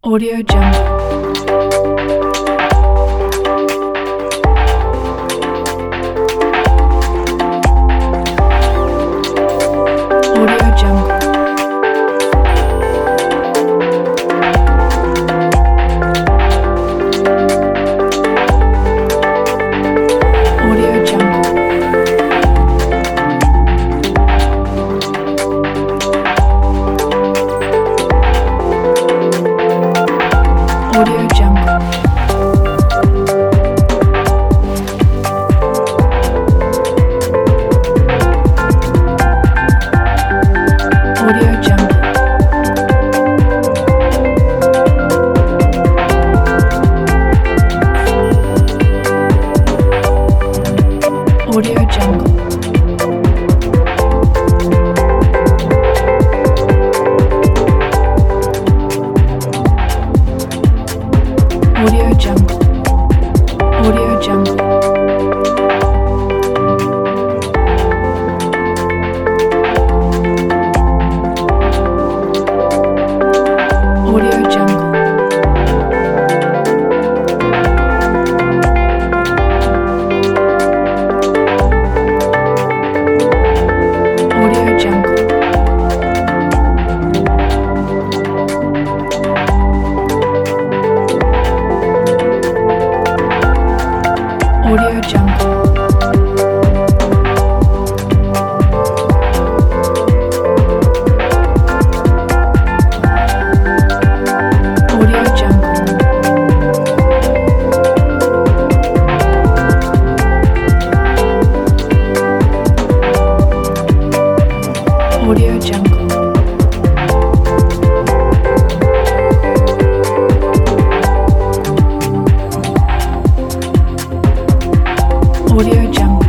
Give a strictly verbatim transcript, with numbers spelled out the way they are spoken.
Audio Jungle. Audio Jungle. Audio Jungle. Audio Jungle. Audio Jungle. Audio Jungle. Audio Jungle. Audio Jungle. Audio Jungle. Audio Jungle. Audio Jungle. Audio Jungle. Audio Jungle. Audio Jungle.